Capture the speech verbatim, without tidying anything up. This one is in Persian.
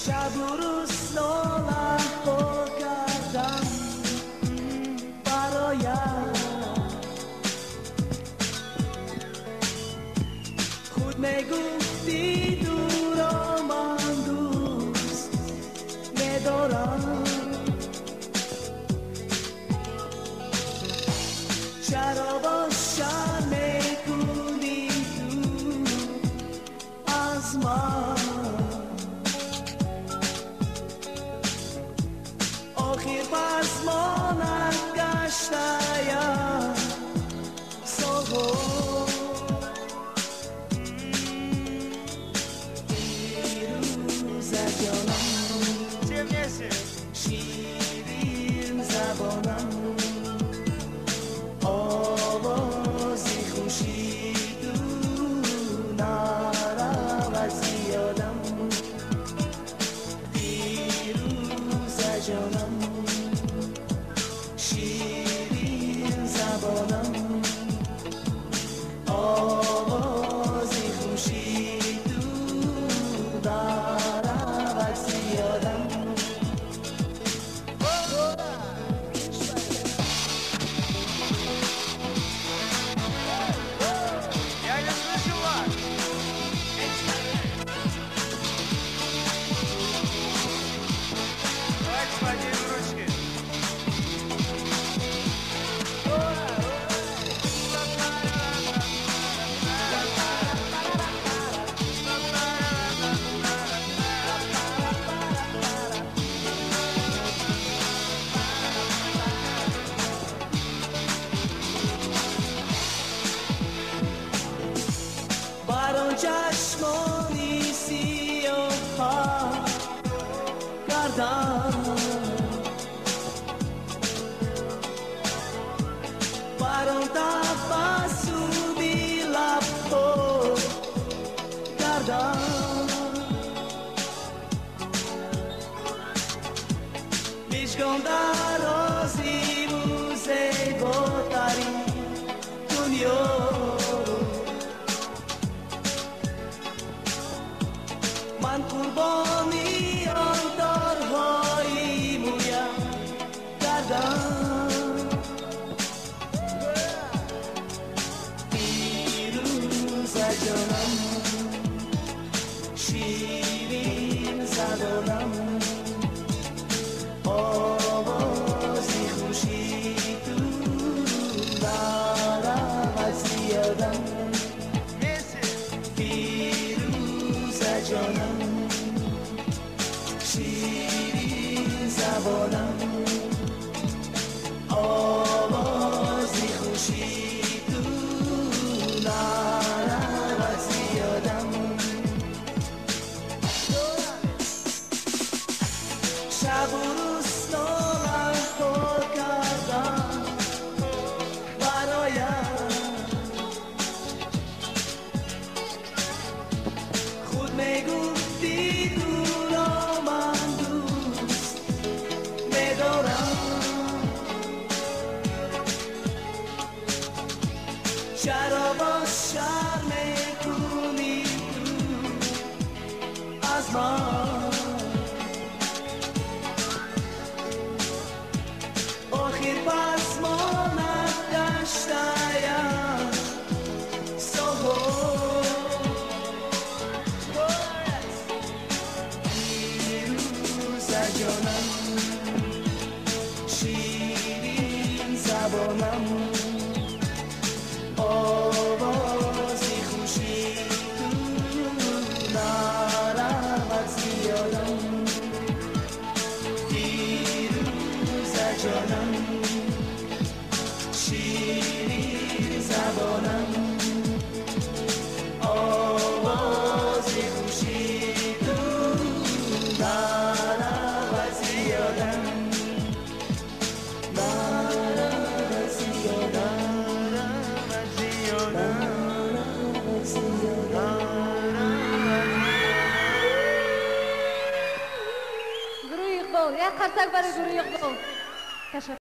شب و روز ناله کردم برایم، خود میگفتی دورم من دوست ندارم، چرا باشم میکنی تو از من؟ آخر پس مانت گشته‌ام صبح دیروزه جانم، شیرین زبانم، آوازی خوشی تو نرود زیادم، دیروزه جانم، شیرین زبانم، آوازی خوشی تو نرود زیادم. بران چشمانی سیاه کردم، بران تبسمی لب پر کردم، میشکم در رازی و زیباترین دنیا، من قربانی آن دارهای مویم کردم، دیروزه جانم، شیرین زبانم، آوازی خوشی تو نرود زیادم، دیروزه جانم، شیرین زبانم، آوازی خوشی تو نرود زیادم، شب و روز ناله کردم برایم، خود میگفتی دورم من دوست ندارم، چرا باشم میکنی تو از من؟ آخر پس مانت گشته‌ام صبح دیروزه جانم، شیرین زبانم، آوازی خوشی تو نرود زیادم، دیروزه جانم، شیرین زبانم، آوازی خوشی تو نرود زیادم، نرود زیادم، نرود زیادم. گروه اقبال یک قرصک برای گروه اقبال.